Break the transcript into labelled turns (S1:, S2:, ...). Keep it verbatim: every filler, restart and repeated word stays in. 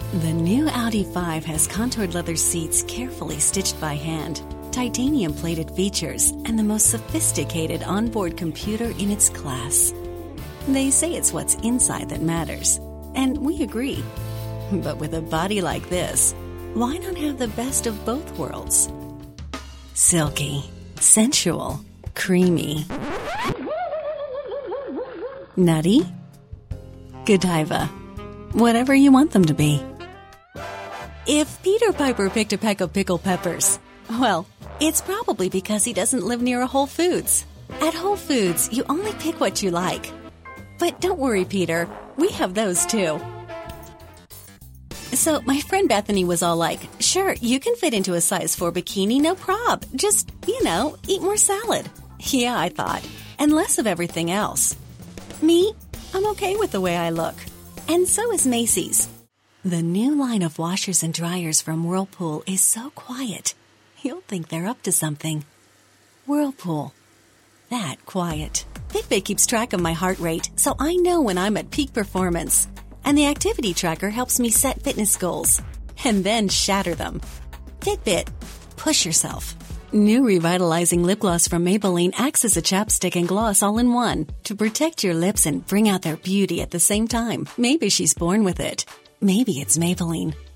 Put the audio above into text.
S1: The new Audi five has contoured leather seats carefully stitched by hand, titanium-plated features, and the most sophisticated onboard computer in its class. They say it's what's inside that matters, and we agree. But with a body like this, why not have the best of both worlds? Silky, sensual, creamy, nutty, Godiva, whatever you want them to be. If Peter Piper picked a peck of pickled peppers, well, it's probably because he doesn't live near a Whole Foods. At Whole Foods, you only pick what you like. But don't worry, Peter, we have those too. So my friend Bethany was all like, sure, you can fit into a size four bikini, no prob. Just, you know, eat more salad. Yeah, I thought, and less of everything else. Me, I'm okay with the way I look. And so is Macy's. The new line of washers and dryers from Whirlpool is so quiet, you'll think they're up to something. Whirlpool. That quiet. Fitbit keeps track of my heart rate, so I know when I'm at peak performance. And the activity tracker helps me set fitness goals and then shatter them. Fitbit. Push yourself. New revitalizing lip gloss from Maybelline acts as a chapstick and gloss all in one to protect your lips and bring out their beauty at the same time. Maybe she's born with it. Maybe it's Maybelline.